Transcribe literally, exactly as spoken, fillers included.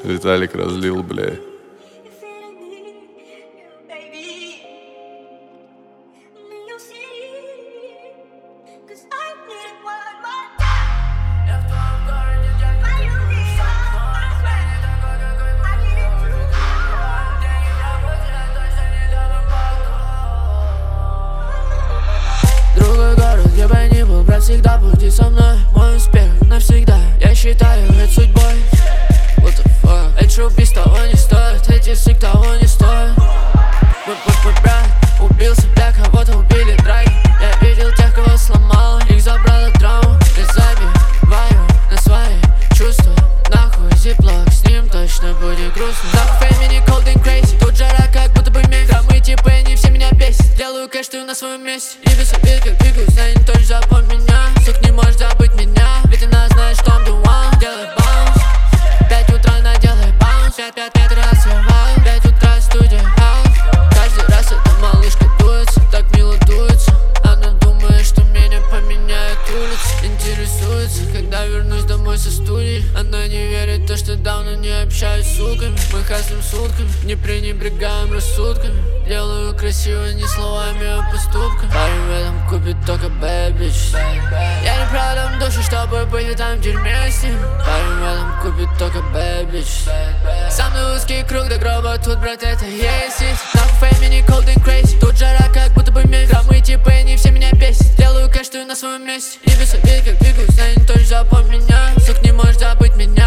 Виталик разлил, бля. Другой город, где бы я ни был, брат, всегда пути со мной. Мой успех навсегда, я считаю это судьбой. What the fuck? Эти убийства того не стоят, эти сык того не стоят. Мой, мой, мой брат убился, бля, кого-то убили драги. Я видел тех, кого сломал, их забрала драма. Я забиваю на свои чувства, нахуй зиплок, с ним точно будет грустно. Нахуй феймини, cold and crazy, тут жара, как будто бы мех. Граммы типа, они все меня бесят. Делаю кэш, ты на своем месте. И без обид, как двигаюсь, знаю, не точно запомни меня. Сук, не можешь забыть меня, ведь она знает, что I'm the one. Делай баунс, пять утра на делай баунс. Пять, пять, пять раз я вал, пять утра студия хаус. Каждый раз эта малышка дуется, так мило дуется. Она думает, что меня поменяет улица. Интересуется, когда вернусь домой со студии. Она не верит в то, что давно не общаюсь с суками. Мы хаслим сутками, не пренебрегаем рассудками. Делаю красиво не словами, а поступками. Парень в этом купит только bad bitches. Я не продам душу, чтобы быть там в дерьме с ним. Парень в этом купит только bad bitches. Самый узкий круг до гроба, тут, брат, это есть. Нахуй феймини, cold and crazy, тут жара, как будто бы мех. Граммы типа, они все меня бесят. Делаю кэш, ты на своем месте. И без обид, как двигаюсь, знаю, не точно запомни меня. Сук, не можешь забыть меня.